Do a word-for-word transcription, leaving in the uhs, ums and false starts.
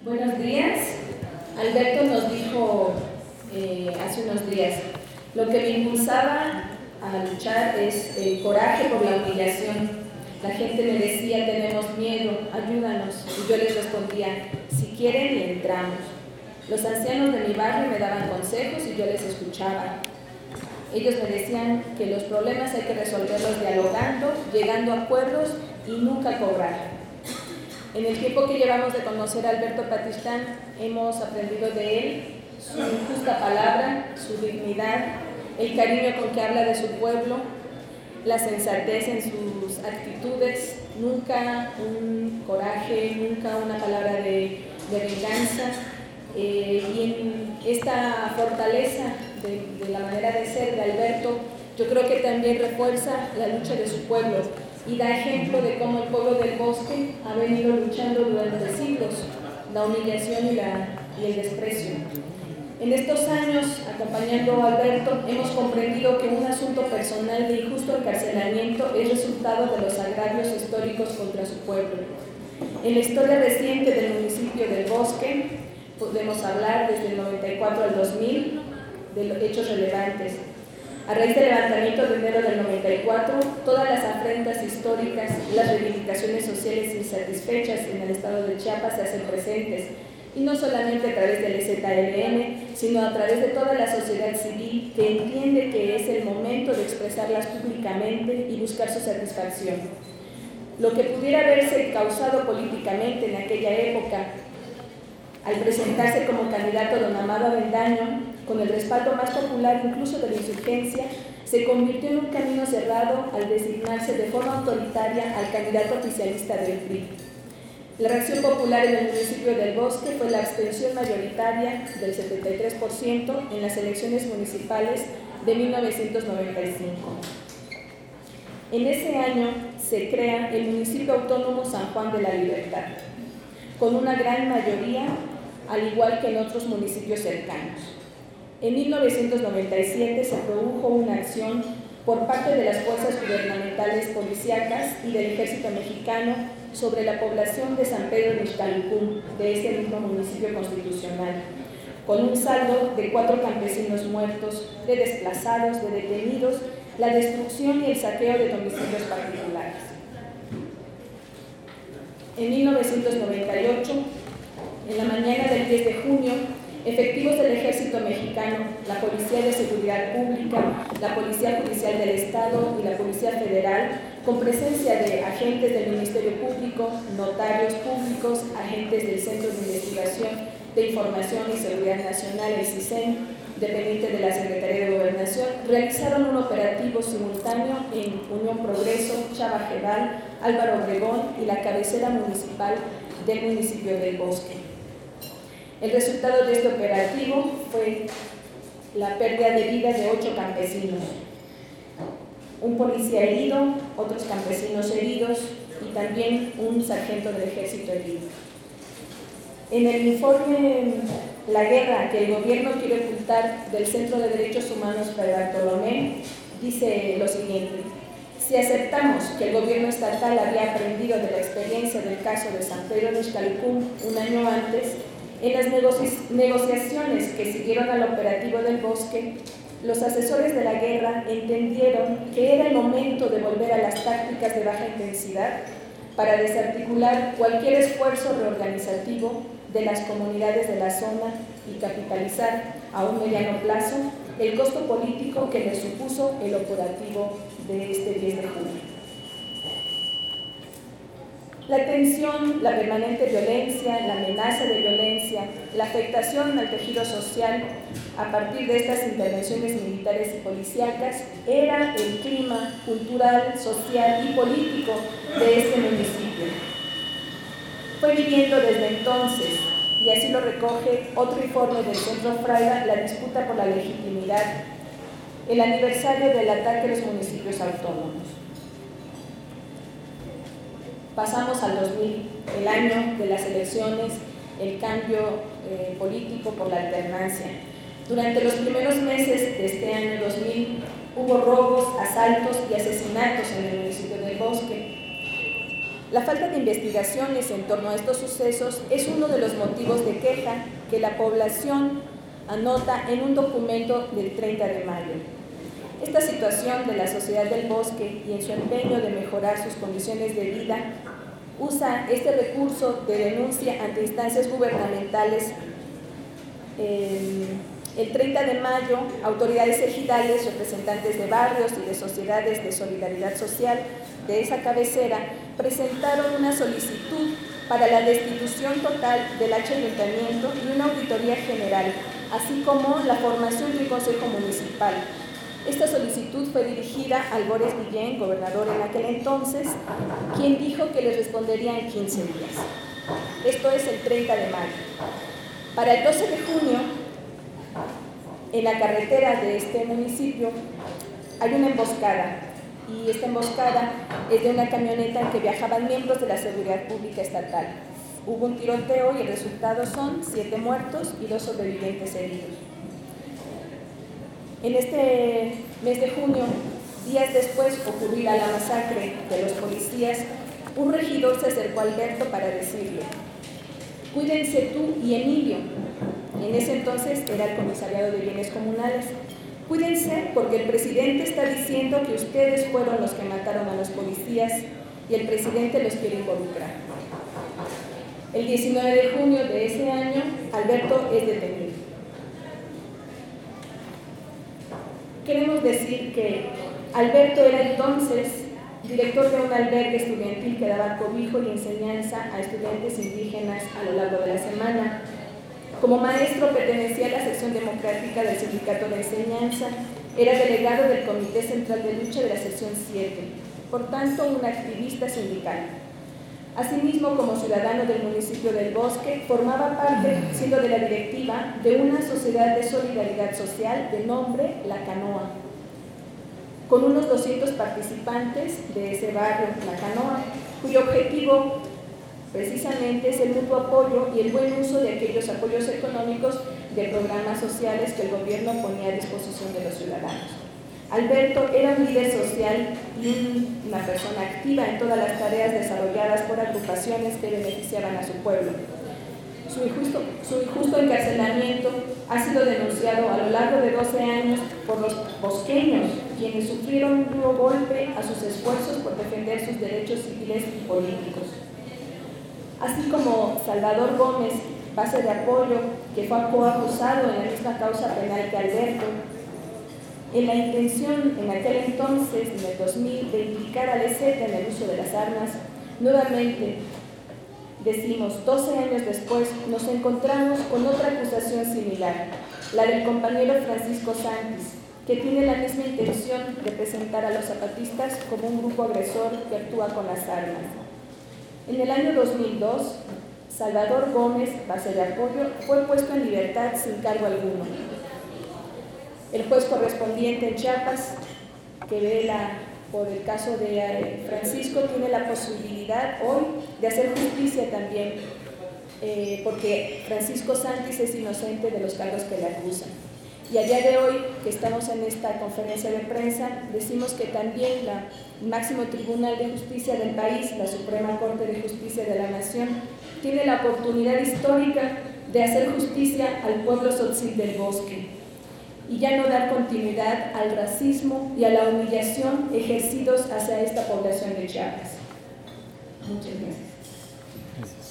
Buenos días. Alberto nos dijo eh, hace unos días, lo que me impulsaba a luchar es el coraje por la humillación. La gente me decía, tenemos miedo, ayúdanos. Y yo les respondía, si quieren y entramos. Los ancianos de mi barrio me daban consejos y yo les escuchaba. Ellos me decían que los problemas hay que resolverlos dialogando, llegando a acuerdos y nunca cobrar. En el tiempo que llevamos de conocer a Alberto Patistán, hemos aprendido de él su justa palabra, su dignidad, el cariño con que habla de su pueblo, la sensatez en sus actitudes, nunca un coraje, nunca una palabra de, de venganza, eh, y en esta fortaleza de, de la manera de ser de Alberto, yo creo que también refuerza la lucha de su pueblo y da ejemplo de cómo el pueblo del Bosque ha venido luchando durante siglos la humillación y, la, y el desprecio. En estos años, acompañando a Alberto, hemos comprendido que un asunto personal de injusto encarcelamiento es resultado de los agravios históricos contra su pueblo. En la historia reciente del municipio del Bosque, podemos hablar desde el noventa y cuatro al dos mil de los hechos relevantes. A raíz del levantamiento de enero del noventa y cuatro, todas las afrentas históricas, las reivindicaciones sociales insatisfechas en el estado de Chiapas se hacen presentes, y no solamente a través del E Z L N, sino a través de toda la sociedad civil que entiende que es el momento de expresarlas públicamente y buscar su satisfacción. Lo que pudiera haberse causado políticamente en aquella época, al presentarse como candidato don Amado Avendaño, con el respaldo más popular incluso de la insurgencia, se convirtió en un camino cerrado al designarse de forma autoritaria al candidato oficialista del P R I. La reacción popular en el municipio del Bosque fue la abstención mayoritaria del setenta y tres por ciento en las elecciones municipales de mil novecientos noventa y cinco. En ese año se crea el municipio autónomo San Juan de la Libertad, con una gran mayoría, al igual que en otros municipios cercanos. En mil novecientos noventa y siete se produjo una acción por parte de las fuerzas gubernamentales policíacas y del ejército mexicano sobre la población de San Pedro de Ixtalucún, de ese mismo municipio constitucional, con un saldo de cuatro campesinos muertos, de desplazados, de detenidos, la destrucción y el saqueo de domicilios particulares. En mil novecientos noventa y ocho, en la mañana del diez de junio, efectivos del Ejército Mexicano, la Policía de Seguridad Pública, la Policía Judicial del Estado y la Policía Federal, con presencia de agentes del Ministerio Público, notarios públicos, agentes del Centro de Investigación de Información y Seguridad Nacional, el CISEN, dependiente de la Secretaría de Gobernación, realizaron un operativo simultáneo en Unión Progreso, Chavajedal, Álvaro Obregón y la cabecera municipal del municipio del Bosque. El resultado de este operativo fue la pérdida de vida de ocho campesinos, un policía herido, otros campesinos heridos y también un sargento del ejército herido. En el informe La guerra que el gobierno quiere ocultar del Centro de Derechos Humanos Fray Bartolomé, dice lo siguiente: si aceptamos que el gobierno estatal había aprendido de la experiencia del caso de San Pedro de Ixtalucún un año antes, en las negoci- negociaciones que siguieron al operativo del Bosque, los asesores de la guerra entendieron que era el momento de volver a las tácticas de baja intensidad para desarticular cualquier esfuerzo reorganizativo de las comunidades de la zona y capitalizar a un mediano plazo el costo político que les supuso el operativo de este diez de junio. La tensión, la permanente violencia, la amenaza de violencia, la afectación al tejido social a partir de estas intervenciones militares y policíacas era el clima cultural, social y político de este municipio. Fue viviendo desde entonces, y así lo recoge otro informe del Centro Fraiba, la disputa por la legitimidad, el aniversario del ataque a los municipios autónomos. Pasamos al dos mil, el año de las elecciones, el cambio eh, político por la alternancia. Durante los primeros meses de este año dos mil hubo robos, asaltos y asesinatos en el municipio del Bosque. La falta de investigaciones en torno a estos sucesos es uno de los motivos de queja que la población anota en un documento del treinta de mayo. Esta situación de la sociedad del bosque y en su empeño de mejorar sus condiciones de vida usa este recurso de denuncia ante instancias gubernamentales. Eh, el treinta de mayo, autoridades ejidales, representantes de barrios y de sociedades de solidaridad social de esa cabecera presentaron una solicitud para la destitución total del H ayuntamiento y una auditoría general, así como la formación de un consejo municipal. Esta solicitud fue dirigida al Boris Guillén, gobernador en aquel entonces, quien dijo que les respondería en quince días. Esto es el treinta de mayo. Para el doce de junio, en la carretera de este municipio hay una emboscada, y esta emboscada es de una camioneta en que viajaban miembros de la seguridad pública estatal. Hubo un tiroteo y el resultado son siete muertos y dos sobrevivientes heridos. En este mes de junio, días después ocurrirá la masacre de los policías, un regidor se acercó a Alberto para decirle: cuídense tú y Emilio. En ese entonces era el comisariado de bienes comunales. Cuídense porque el presidente está diciendo que ustedes fueron los que mataron a los policías y el presidente los quiere involucrar. El diecinueve de junio de ese año, Alberto es detenido. Queremos decir que Alberto era entonces director de un albergue estudiantil que daba cobijo y enseñanza a estudiantes indígenas a lo largo de la semana. Como maestro pertenecía a la sección democrática del Sindicato de Enseñanza, era delegado del Comité Central de Lucha de la sección siete, por tanto un activista sindical. Asimismo, como ciudadano del municipio del Bosque, formaba parte, siendo de la directiva, de una sociedad de solidaridad social de nombre La Canoa, con unos doscientos participantes de ese barrio, La Canoa, cuyo objetivo precisamente es el mutuo apoyo y el buen uso de aquellos apoyos económicos de programas sociales que el gobierno ponía a disposición de los ciudadanos. Alberto era un líder social y una persona activa en todas las tareas desarrolladas por agrupaciones que beneficiaban a su pueblo. Su injusto, su injusto encarcelamiento ha sido denunciado a lo largo de doce años por los bosqueños, quienes sufrieron un duro golpe a sus esfuerzos por defender sus derechos civiles y políticos. Así como Salvador Gómez, base de apoyo, que fue coacusado en la misma causa penal que Alberto, en la intención en aquel entonces, en el dos mil, de implicar al E Z en el uso de las armas, nuevamente decimos, doce años después, nos encontramos con otra acusación similar, la del compañero Francisco Santis, que tiene la misma intención de presentar a los zapatistas como un grupo agresor que actúa con las armas. En el año dos mil dos, Salvador Gómez, base de apoyo, fue puesto en libertad sin cargo alguno. El juez correspondiente en Chiapas, que vela por el caso de Francisco, tiene la posibilidad hoy de hacer justicia también, eh, porque Francisco Santis es inocente de los cargos que le acusan. Y a día de hoy, que estamos en esta conferencia de prensa, decimos que también la máximo tribunal de justicia del país, la Suprema Corte de Justicia de la Nación, tiene la oportunidad histórica de hacer justicia al pueblo tzotzil del Bosque y ya no dar continuidad al racismo y a la humillación ejercidos hacia esta población de Chiapas. Muchas gracias. Gracias.